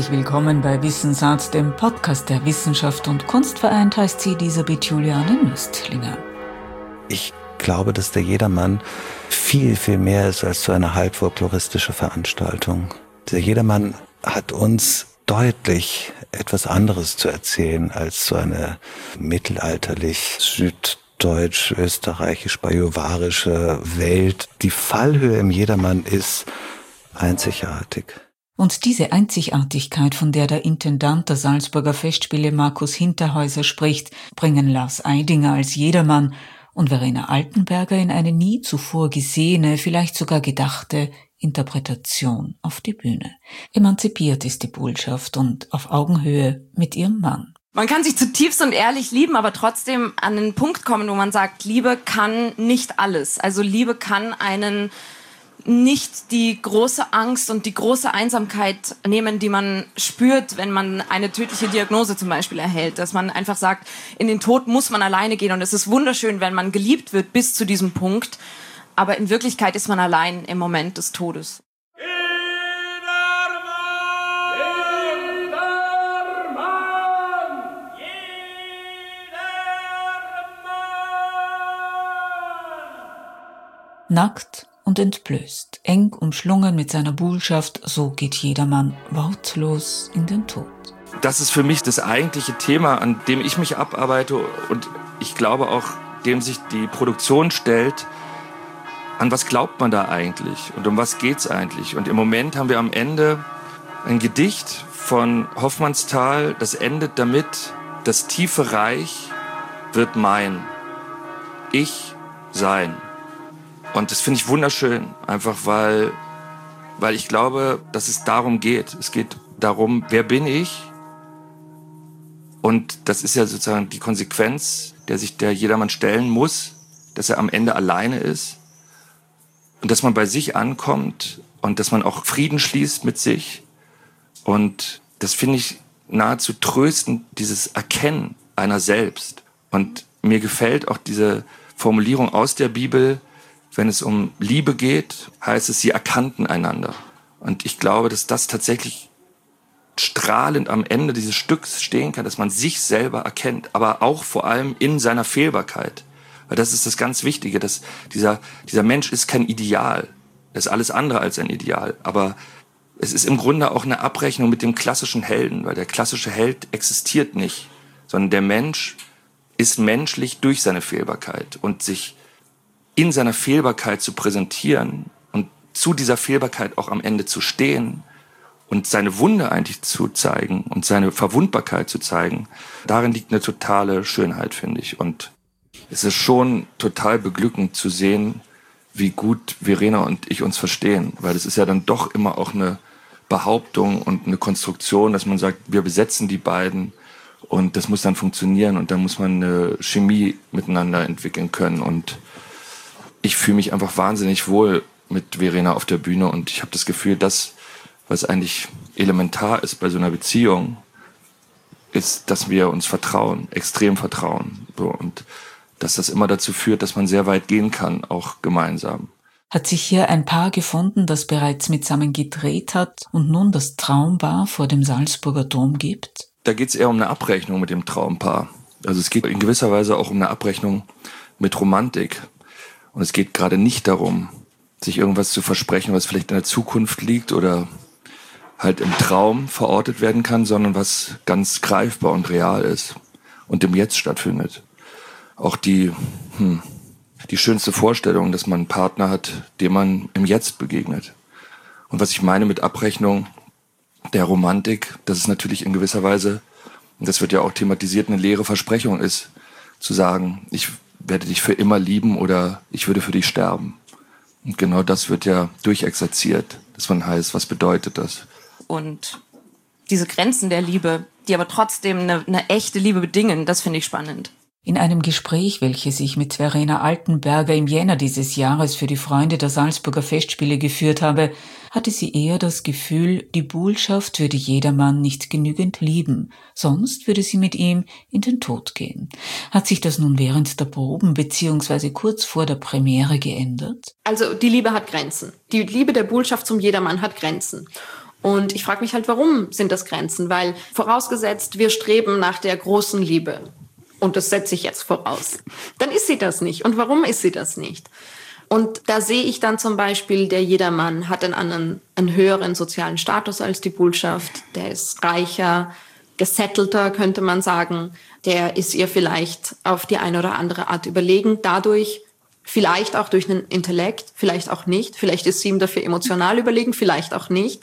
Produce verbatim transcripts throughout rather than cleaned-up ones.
Herzlich willkommen bei Wissensart, dem Podcast der Wissenschaft und Kunst. Vereint heißt sie Elisabeth Juliane Nüstlinger. Ich glaube, dass der Jedermann viel, viel mehr ist als so eine halbfolkloristische Veranstaltung. Der Jedermann hat uns deutlich etwas anderes zu erzählen als so eine mittelalterlich süddeutsch, österreichisch, bajuwarische Welt. Die Fallhöhe im Jedermann ist einzigartig. Und diese Einzigartigkeit, von der der Intendant der Salzburger Festspiele Markus Hinterhäuser spricht, bringen Lars Eidinger als Jedermann und Verena Altenberger in eine nie zuvor gesehene, vielleicht sogar gedachte Interpretation auf die Bühne. Emanzipiert ist die Botschaft und auf Augenhöhe mit ihrem Mann. Man kann sich zutiefst und ehrlich lieben, aber trotzdem an den Punkt kommen, wo man sagt, Liebe kann nicht alles. Also Liebe kann einen nicht die große Angst und die große Einsamkeit nehmen, die man spürt, wenn man eine tödliche Diagnose zum Beispiel erhält. Dass man einfach sagt, in den Tod muss man alleine gehen. Und es ist wunderschön, wenn man geliebt wird bis zu diesem Punkt. Aber in Wirklichkeit ist man allein im Moment des Todes. Nackt und entblößt, eng umschlungen mit seiner Buhlschaft, so geht Jedermann wortlos in den Tod. Das ist für mich das eigentliche Thema, an dem ich mich abarbeite und ich glaube auch, dem sich die Produktion stellt. An was glaubt man da eigentlich und um was geht's eigentlich? Und im Moment haben wir am Ende ein Gedicht von Hoffmannsthal, das endet damit: Das tiefe Reich wird mein, ich sein. Und das finde ich wunderschön, einfach weil, weil ich glaube, dass es darum geht. Es geht darum, wer bin ich? Und das ist ja sozusagen die Konsequenz, der sich der Jedermann stellen muss, dass er am Ende alleine ist und dass man bei sich ankommt und dass man auch Frieden schließt mit sich. Und das finde ich nahezu tröstend, dieses Erkennen einer selbst. Und mir gefällt auch diese Formulierung aus der Bibel: Wenn es um Liebe geht, heißt es, sie erkannten einander. Und ich glaube, dass das tatsächlich strahlend am Ende dieses Stücks stehen kann, dass man sich selber erkennt, aber auch vor allem in seiner Fehlbarkeit. Weil das ist das ganz Wichtige, dass dieser, dieser Mensch ist kein Ideal. Er ist alles andere als ein Ideal. Aber es ist im Grunde auch eine Abrechnung mit dem klassischen Helden, weil der klassische Held existiert nicht, sondern der Mensch ist menschlich durch seine Fehlbarkeit und sich in seiner Fehlbarkeit zu präsentieren und zu dieser Fehlbarkeit auch am Ende zu stehen und seine Wunde eigentlich zu zeigen und seine Verwundbarkeit zu zeigen, darin liegt eine totale Schönheit, finde ich. Und es ist schon total beglückend zu sehen, wie gut Verena und ich uns verstehen, weil es ist ja dann doch immer auch eine Behauptung und eine Konstruktion, dass man sagt, wir besetzen die beiden und das muss dann funktionieren und dann muss man eine Chemie miteinander entwickeln können. Und ich fühle mich einfach wahnsinnig wohl mit Verena auf der Bühne und ich habe das Gefühl, das, was eigentlich elementar ist bei so einer Beziehung, ist, dass wir uns vertrauen, extrem vertrauen. So, und dass das immer dazu führt, dass man sehr weit gehen kann, auch gemeinsam. Hat sich hier ein Paar gefunden, das bereits mitsammen gedreht hat und nun das Traumpaar vor dem Salzburger Dom gibt? Da geht es eher um eine Abrechnung mit dem Traumpaar. Also es geht in gewisser Weise auch um eine Abrechnung mit Romantik. Und es geht gerade nicht darum, sich irgendwas zu versprechen, was vielleicht in der Zukunft liegt oder halt im Traum verortet werden kann, sondern was ganz greifbar und real ist und im Jetzt stattfindet. Auch die, hm, die schönste Vorstellung, dass man einen Partner hat, dem man im Jetzt begegnet. Und was ich meine mit Abrechnung der Romantik, dass es natürlich in gewisser Weise, und das wird ja auch thematisiert, eine leere Versprechung ist, zu sagen, ich werde dich für immer lieben oder ich würde für dich sterben. Und genau das wird ja durchexerziert, dass man heißt, was bedeutet das? Und diese Grenzen der Liebe, die aber trotzdem eine, eine echte Liebe bedingen, das finde ich spannend. In einem Gespräch, welches ich mit Verena Altenberger im Jänner dieses Jahres für die Freunde der Salzburger Festspiele geführt habe, hatte sie eher das Gefühl, die Buhlschaft würde Jedermann nicht genügend lieben, sonst würde sie mit ihm in den Tod gehen. Hat sich das nun während der Proben bzw. kurz vor der Premiere geändert? Also die Liebe hat Grenzen. Die Liebe der Buhlschaft zum Jedermann hat Grenzen. Und ich frage mich halt, warum sind das Grenzen? Weil vorausgesetzt, wir streben nach der großen Liebe. Und das setze ich jetzt voraus. Dann ist sie das nicht. Und warum ist sie das nicht? Und da sehe ich dann zum Beispiel, der Jedermann hat einen anderen, einen höheren sozialen Status als die Bullschaft. Der ist reicher, gesettelter, könnte man sagen. Der ist ihr vielleicht auf die eine oder andere Art überlegen. Dadurch, vielleicht auch durch einen Intellekt, vielleicht auch nicht. Vielleicht ist sie ihm dafür emotional überlegen, vielleicht auch nicht.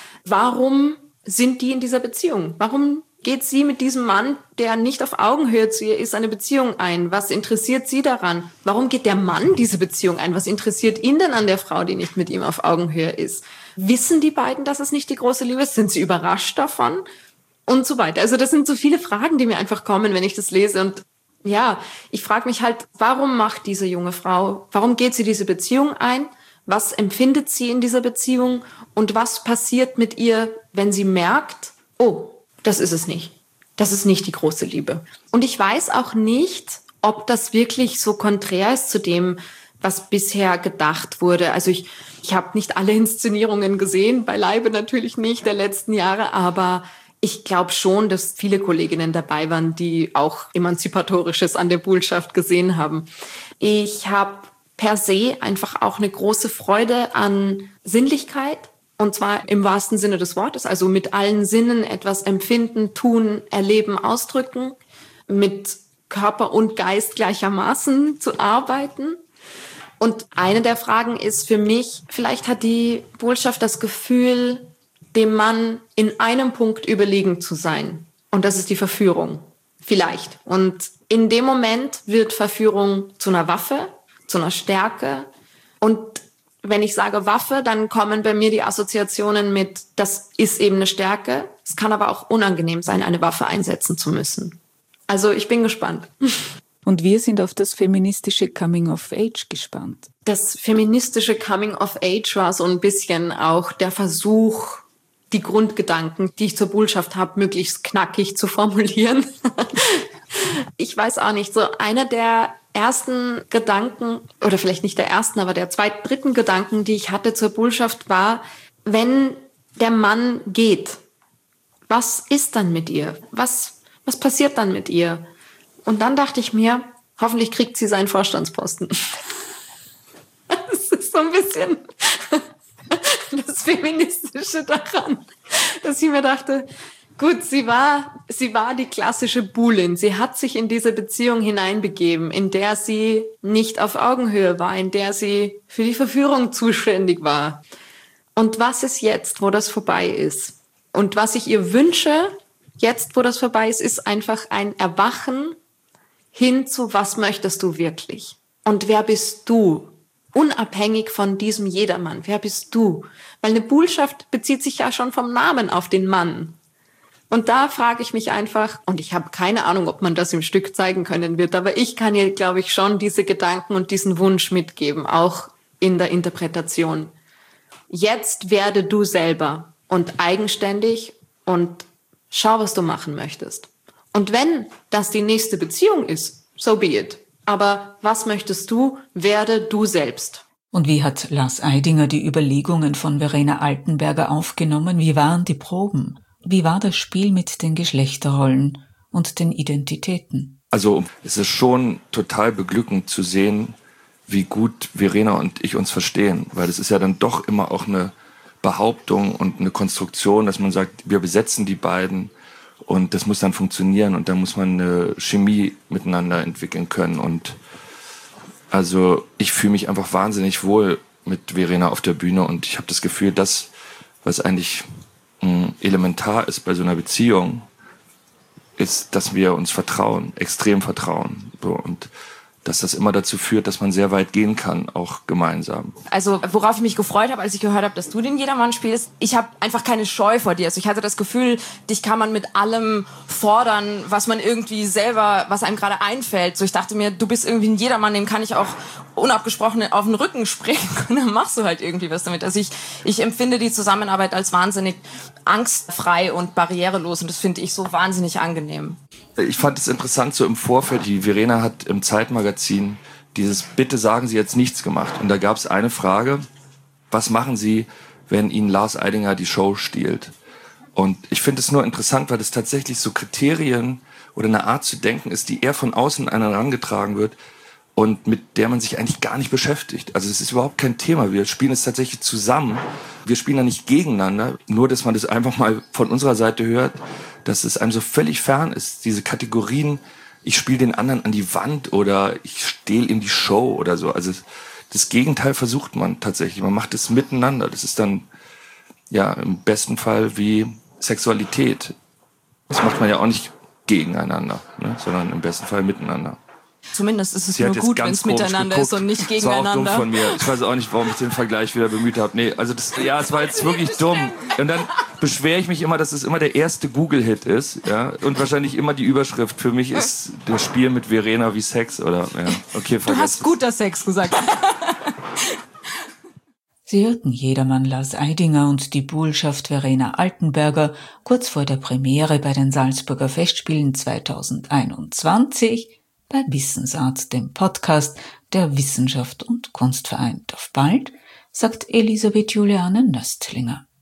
Warum sind die in dieser Beziehung? Warum geht sie mit diesem Mann, der nicht auf Augenhöhe zu ihr ist, eine Beziehung ein? Was interessiert sie daran? Warum geht der Mann diese Beziehung ein? Was interessiert ihn denn an der Frau, die nicht mit ihm auf Augenhöhe ist? Wissen die beiden, dass es nicht die große Liebe ist? Sind sie überrascht davon? Und so weiter. Also das sind so viele Fragen, die mir einfach kommen, wenn ich das lese. Und ja, ich frage mich halt, warum macht diese junge Frau, warum geht sie diese Beziehung ein? Was empfindet sie in dieser Beziehung? Und was passiert mit ihr, wenn sie merkt, oh, das ist es nicht. Das ist nicht die große Liebe. Und ich weiß auch nicht, ob das wirklich so konträr ist zu dem, was bisher gedacht wurde. Also ich, ich habe nicht alle Inszenierungen gesehen, beileibe natürlich nicht der letzten Jahre, aber ich glaube schon, dass viele Kolleginnen dabei waren, die auch Emanzipatorisches an der Bullschaft gesehen haben. Ich habe per se einfach auch eine große Freude an Sinnlichkeit. Und zwar im wahrsten Sinne des Wortes, also mit allen Sinnen etwas empfinden, tun, erleben, ausdrücken, mit Körper und Geist gleichermaßen zu arbeiten. Und eine der Fragen ist für mich, vielleicht hat die Bullschaft das Gefühl, dem Mann in einem Punkt überlegen zu sein. Und das ist die Verführung. Vielleicht. Und in dem Moment wird Verführung zu einer Waffe, zu einer Stärke. Und wenn ich sage Waffe, dann kommen bei mir die Assoziationen mit, das ist eben eine Stärke. Es kann aber auch unangenehm sein, eine Waffe einsetzen zu müssen. Also ich bin gespannt. Und wir sind auf das feministische Coming-of-Age gespannt. Das feministische Coming-of-Age war so ein bisschen auch der Versuch, die Grundgedanken, die ich zur Bullschaft habe, möglichst knackig zu formulieren. Ich weiß auch nicht, so einer der ersten Gedanken, oder vielleicht nicht der ersten, aber der zweiten, dritten Gedanken, die ich hatte zur Bullschaft war, wenn der Mann geht, was ist dann mit ihr? Was, was passiert dann mit ihr? Und dann dachte ich mir, hoffentlich kriegt sie seinen Vorstandsposten. Das ist so ein bisschen das Feministische daran, dass ich mir dachte, gut, sie war, sie war die klassische Buhlin. Sie hat sich in diese Beziehung hineinbegeben, in der sie nicht auf Augenhöhe war, in der sie für die Verführung zuständig war. Und was ist jetzt, wo das vorbei ist? Und was ich ihr wünsche, jetzt, wo das vorbei ist, ist einfach ein Erwachen hin zu, was möchtest du wirklich? Und wer bist du? Unabhängig von diesem Jedermann. Wer bist du? Weil eine Bullschaft bezieht sich ja schon vom Namen auf den Mann. Und da frage ich mich einfach, und ich habe keine Ahnung, ob man das im Stück zeigen können wird, aber ich kann ihr, glaube ich, schon diese Gedanken und diesen Wunsch mitgeben, auch in der Interpretation. Jetzt werde du selber und eigenständig und schau, was du machen möchtest. Und wenn das die nächste Beziehung ist, so be it. Aber was möchtest du? Werde du selbst. Und wie hat Lars Eidinger die Überlegungen von Verena Altenberger aufgenommen? Wie waren die Proben? Wie war das Spiel mit den Geschlechterrollen und den Identitäten? Also es ist schon total beglückend zu sehen, wie gut Verena und ich uns verstehen. Weil es ist ja dann doch immer auch eine Behauptung und eine Konstruktion, dass man sagt, wir besetzen die beiden und das muss dann funktionieren und dann muss man eine Chemie miteinander entwickeln können. Und also ich fühle mich einfach wahnsinnig wohl mit Verena auf der Bühne und ich habe das Gefühl, dass, was eigentlich mh, elementar ist bei so einer Beziehung, ist, dass wir uns vertrauen, extrem vertrauen. So, und dass das immer dazu führt, dass man sehr weit gehen kann, auch gemeinsam. Also worauf ich mich gefreut habe, als ich gehört habe, dass du den Jedermann spielst, ich habe einfach keine Scheu vor dir. Also ich hatte das Gefühl, dich kann man mit allem fordern, was man irgendwie selber, was einem gerade einfällt. So, ich dachte mir, du bist irgendwie ein Jedermann, dem kann ich auch unabgesprochen auf den Rücken springen und dann machst du halt irgendwie was damit. Also ich, ich empfinde die Zusammenarbeit als wahnsinnig angstfrei und barrierelos und das finde ich so wahnsinnig angenehm. Ich fand es interessant, so im Vorfeld, die Verena hat im Zeitmagazin dieses Bitte sagen Sie jetzt nichts gemacht. Und da gab es eine Frage, was machen Sie, wenn ihnen Lars Eidinger die Show stiehlt. Und ich finde es nur interessant, weil das tatsächlich so Kriterien oder eine Art zu denken ist, die eher von außen an einen herangetragen wird und mit der man sich eigentlich gar nicht beschäftigt. Also es ist überhaupt kein Thema. Wir spielen es tatsächlich zusammen. Wir spielen da nicht gegeneinander. Nur, dass man das einfach mal von unserer Seite hört, dass es einem so völlig fern ist. Diese Kategorien, ich spiele den anderen an die Wand oder ich stehle ihm die Show oder so. Also das Gegenteil versucht man tatsächlich. Man macht es miteinander. Das ist dann ja im besten Fall wie Sexualität. Das macht man ja auch nicht gegeneinander, ne, sondern im besten Fall miteinander. Zumindest ist es Sie nur hat jetzt gut, wenn ganz es miteinander komisch ist und nicht Das war auch gegeneinander. dumm von mir. Ich weiß auch nicht, warum ich den Vergleich wieder bemüht habe. Nee, also das, ja, es war jetzt wirklich dumm. Und dann beschwere ich mich immer, dass es immer der erste Google-Hit ist, ja, und wahrscheinlich immer die Überschrift. Für mich ist das Spiel mit Verena wie Sex, oder, ja. Okay, Du hast guter Sex gesagt. Sie hörten Jedermann Lars Eidinger und die Buhlschaft Verena Altenberger kurz vor der Premiere bei den Salzburger Festspielen zweitausendeinundzwanzig bei Wissensart, dem Podcast, der Wissenschaft und Kunst vereint. Auf bald, sagt Elisabeth Juliane Nöstlinger.